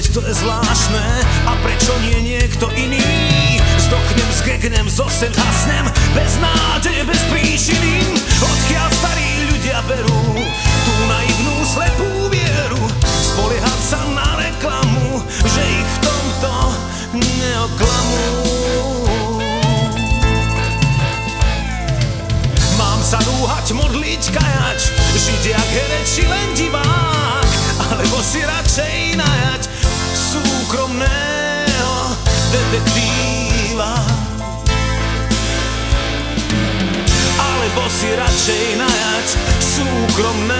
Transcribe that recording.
to je zvláštne, a prečo nie niekto iný? Zdochnem, zgegnem, zosem, hasnem, bez nádeje, bez príčiny. Odkiaľ starí ľudia berú tú naivnú slepú vieru, spoliehať sa na reklamu, že ich v tomto neoklamú. Mám sa rúhať, modliť, kajať, žiť jak herec či len divák, alebo si radšej najať súkromného detektíva. Alebo si radšej najať súkromného